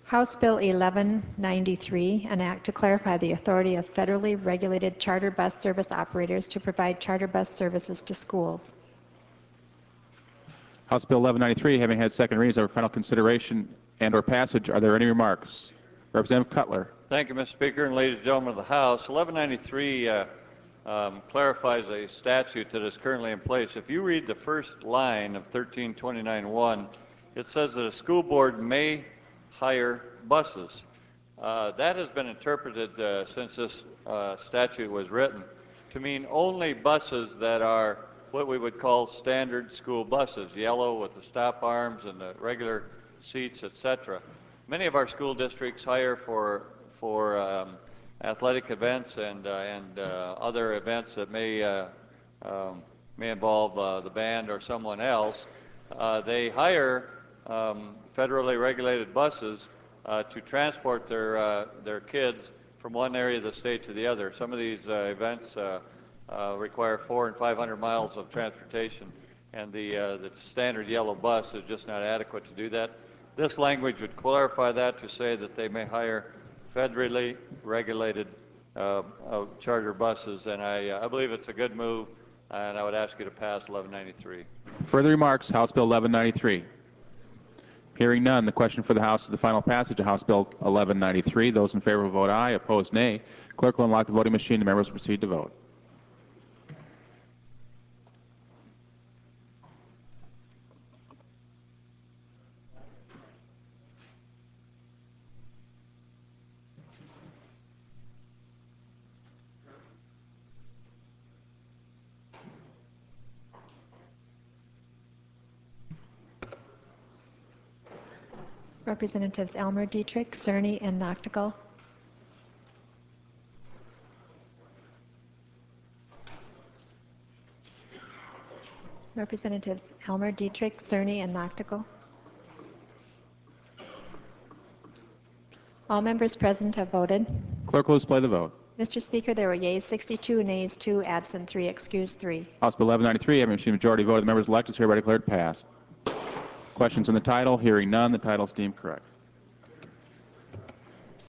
House Bill 1193, an act to clarify the authority of federally regulated charter bus service operators to provide charter bus services to schools. House Bill 1193, having had second readings over final consideration and/or passage, are there any remarks? Representative Cutler. Thank you, Mr. Speaker, and ladies and gentlemen of the House. 1193 clarifies a statute that is currently in place. If you read the first line of 1329.1, it says that a school board may hire buses. That has been interpreted since this statute was written to mean only buses that are what we would call standard school buses, yellow with the stop arms and the regular seats, etc. Many of our school districts hire for athletic events and other events that may involve the band or someone else. They hire federally regulated buses to transport their kids from one area of the state to the other. Some of these events require 400 and 500 miles of transportation, and the standard yellow bus is just not adequate to do that. This language would clarify that to say that they may hire federally regulated charter buses, and I believe it's a good move, and I would ask you to pass 1193. Further remarks, House Bill 1193. Hearing none, the question for the House is the final passage of House Bill 1193. Those in favor will vote aye, opposed nay. Clerk will unlock the voting machine. The members will proceed to vote. Representatives Elmer, Dietrich, Cerny, and Noctigal. Representatives Elmer, Dietrich, Cerny, and Noctigal. All members present have voted. Clerk will display the vote. Mr. Speaker, there were yeas 62, nays 2, absent 3, excused 3. House Bill 1193, having received a majority vote of the members elected, is hereby declared passed. Questions on the title? Hearing none, the title is deemed correct.